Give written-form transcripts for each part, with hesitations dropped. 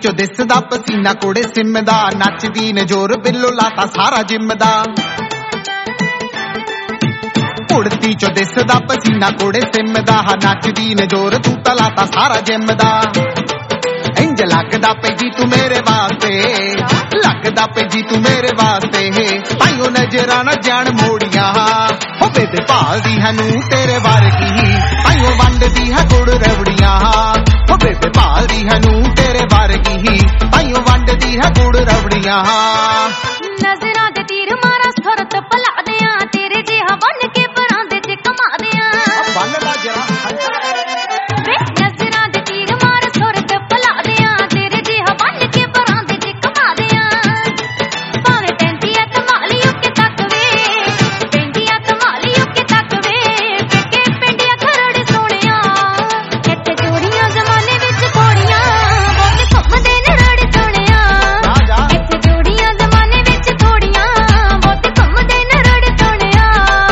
ਚੋਂ ਦਿਸਦਾ ਪਸੀਨਾ ਕੋੜੇ ਸਿਮ ਦਾ ਨੱਚਦੀ ਨੇ ਜ਼ੋਰ ਬਿੱਲੋ ਲਾਤਾ ਸਾਰਾ ਜਿੰਮ ਦਾ ਕੁੜਤੀ ਚੋਂ ਦਿਸਦਾ ਪਸੀਨਾ ਕੋੜੇ ਸਿਮ ਦਾ ਨੱਚਦੀ ਨੇ ਜ਼ੋਰ ਤੂੰ ਤਾਂ ਲਾਤਾ ਸਾਰਾ ਜਿੰਮ ਦਾ ਇੰਜ ਲੱਗਦਾ ਪਈ ਜੀ ਤੂੰ ਮੇਰੇ ਵਾਸਤੇ ਲੱਗਦਾ ਪਈ ਜੀ ਤੂੰ ਮੇਰੇ ਵਾਸਤੇ ਤਾਈਓ ਨਜ਼ਰਾਂ ਨਾ ਜਾਣ ਮੋੜੀਆਂ ਹੋ ਬੇਬੇ ਭਾਲਦੀ ਹੈ ਨੂੰ ਤੇਰੇ ਵਰਗੀ ਤਾਈਓ ਵੰਡਦੀ ਹੈ ਗੁੜ ਰਵੜੀਆਂ ਹੋ ਬੇਬੇ ਭਾਲਦੀ ਹੈ ਨੂੰ ਤੇਰੇ ਵਰਗੀ ਤਾਈਓ ਵੰਡਦੀ ਹੈ ਗੁੜ ਰਵੜੀਆਂ ਨਜ਼ਰਾਂ ਦੇ ਤੀਰ ਮਾਰਾਂ ਸੁਰਤ ਭਲਾ ਦਿਆਂ ਤੇਰੇ ਜਿਹਾ ਬਣ ਕੇ ਪਰਾਂ ਦੇ ਚ ਕਮਾ ਦਿਆਂ ਬੰਨ ਲਾ ਜਰਾ ਵੇ ਨਜ਼ਰਾਂ ਦੇ ਤੀਰ ਮਾਰ ਸੁਰਤ ਭਲਾ ਦਿਆਂ ਤੇਰੇ ਜਿਹਾ ਬਣ ਕੇ ਪਰਾਂ ਦੇ ਚ ਕਮਾ ਦਿਆਂ ਭਾਵੇਂ ਪੈਂਦੀ ਆ ਕਮਾਲੀਓ ਕੇ ਤੱਕ ਵੇ ਪੈਂਦੀ ਆ ਕਮਾਲੀਓ ਕੇ ਤੱਕ ਵੇ ਪੇਕੇ ਪਿੰਡਿਆ ਖਰੜ ਸੋਹਣਿਆ ਇੱਥੇ ਜੋੜੀਆਂ ਜ਼ਮਾਨੇ ਵਿੱਚ ਥੋੜੀਆਂ ਬਹੁਤ ਘੁੰਮਦੇ ਨੇ ਰੜ ਸੋਹਣਿਆ ਇੱਥੇ ਜੋੜੀਆਂ ਜ਼ਮਾਨੇ ਵਿੱਚ ਥੋੜੀਆਂ ਬਹੁਤ ਘੁੰਮਦੇ ਨੇ ਰੜ ਸੋਹਣਿਆ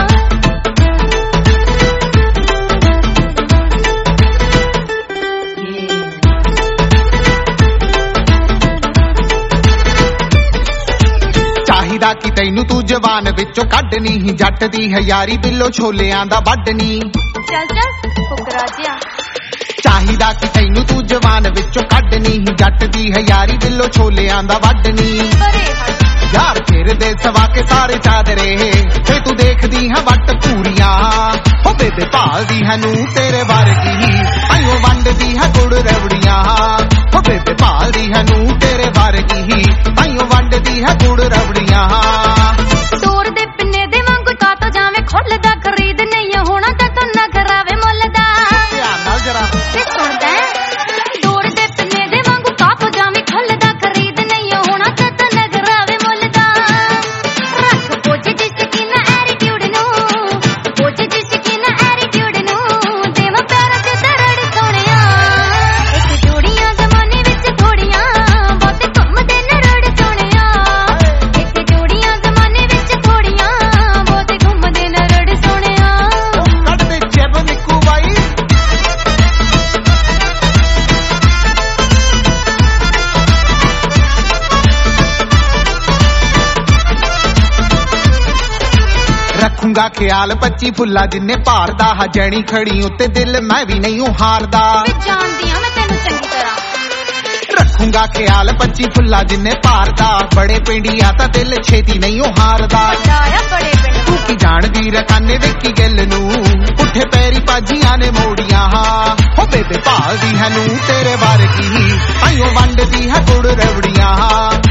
ਚਾਹੀਦਾ ਕਿ ਤੈਨੂੰ ਤੂੰ ਜਵਾਨ ਵਿੱਚੋਂ ਕੱਢਣੀ ਹੀ ਜੱਟ ਦੀ ਹੈ ਯਾਰੀ ਬਿੱਲੋ ਛੋਲਿਆਂ ਦਾ ਵੱਢਣੀ ਚੱਲ ਚੱਲ ਫੁਕਰਾ ਜਿਆ ਚਾਹੀਦਾ ਕਿ ਤੈਨੂੰ ਤੂੰ ਜਵਾਨ ਵਿੱਚੋਂ ਕੱਢਣੀ ਹੀ ਜੱਟ ਦੀ ਹੈ ਯਾਰੀ ਬਿੱਲੋ ਛੋਲਿਆਂ ਦਾ ਵੱਢਣੀ ਪਰੇ ਹਟ ਯਾਰ ਫਿਰਦੇ ਸਵਾ ਕੇ ਸਾਰੇ ਚਾਦਰੇ ਤੇ ਤੂੰ ਦੇਖਦੀ ਹੈ ਵੱਟ ਪੂਰੀਆਂ ਹੋ ਬੇਬੇ ਭਾਲਦੀ ਹੈ ਨੂੰ ਤੇਰੇ ਵਰਗੀ ਆਇਓ ਵੰਡਦੀ ਹੈ ਗੁੜ ਰਵੜੀਆਂ ਹੋ ਬੇਬੇ ਭਾਲਦੀ ਹੈ ਨੂੰ ਤੇਰੇ ਵਰਗੀ ਆਇਓ ਵੰਡਦੀ ਹੈ ਗੁੜ ਰਵੜੀਆਂ ਤੋਰ ਦੇ ਪਿੰਨੇ ਦੇ ਵਾਂਗੂ ਤਾਂ ਜਾਵੇਂ ਖੁੱਲਦਾ ਖਰੀਦ ਨਹੀਂ ਹੋਣਾ ਤਾਂ ਤੂੰ ਨਾ ਕਰਾਵੇ ਮੁੱਲ ਦਾ ਧਿਆਨ ਨਾਲ ਜਰਾ ਤੇ ਸੁਣਦਾ ਤੋਰ ਦੇ ਪਿੰਨੇ ਦੇ ਵਾਂਗੂ ਤਾਂ ਜਾਵੇਂ ਖੁੱਲਦਾ ਖਰੀਦ ਨਹੀਂ ਹੋਣਾ ਤਾਂ ਤੂੰ ਨਾ ਕਰਾਵੇ ਮੁੱਲ ਦਾ ਰੱਖ ਬੋਝ ਦੀ ਸਕੀਨ ਐਟੀਟਿਊਡ ਨੂੰ ਬੋਝ ਦੀ ਸਕੀਨ ਐਟੀਟਿਊਡ ਨੂੰ ਦੇਵਾਂ ਪਿਆਰਾਂ ਤੇ ਦਰੜ ਸੋਹਣਿਆ ਇੱਕ ਜੋੜੀਆਂ ਜ਼ਮਾਨੇ ਵਿੱਚ ਥੋੜੀਆਂ ਬਹੁਤ ਘੁੰਮਦੇ ਨੇ ਰੜ ਸੋਹਣਿਆ ਇੱਕ ਜੋੜੀਆਂ ਜ਼ਮਾਨੇ ਵਿੱਚ ਥੋੜੀਆਂ ਬਹੁਤ ਘੁੰਮਦੇ ਨੇ ਰੜ ਸੋਹਣਿਆ ਕੱਢ ਦੇ ਜੇਬ ਨਿੱਕੂ ਬਾਈ ਰੱਖੂੰਗਾ ਖਿਆਲ 25 ਫੁੱਲਾ ਜਿੰਨੇ ਭਾਰਦਾ ਹਜਣੀ ਖੜੀ ਉੱਤੇ ਦਿਲ ਮੈਂ ਵੀ ਨਹੀਂ ਹਾਰਦਾ ਮੈਂ ਜਾਣਦੀ ਆ ਮੈਂ ਤੈਨੂੰ ਚੰਗੀ ਤਰ੍ਹਾਂ ਰੱਖੂੰਗਾ ਖਿਆਲ 25 ਫੁੱਲਾ ਜਿੰਨੇ ਭਾਰਦਾ ਬੜੇ ਪਿੰਡੀਆਂ ਤਾਂ ਦਿਲ ਛੇਤੀ ਨਹੀਂ ਹਾਰਦਾ ਆਇਆ ਬੜੇ ਪਿੰਡ ਤੂੰ ਕੀ ਜਾਣਦੀ ਰਕਾਨੇ ਵੇਖੀ ਗੱਲ ਨੂੰ ਉੱਠੇ ਪੈਰੀ ਪਾਜੀਆਂ ਨੇ ਮੋੜੀਆਂ ਹੋ ਬੇਬੇ ਭਾਲਦੀ ਹੈ ਨੂੰ ਤੇਰੇ ਵਰਗੀ ਆਇਓ ਵੰਡਦੀ ਹੈ ਗੁੜ ਰਵੜੀਆਂ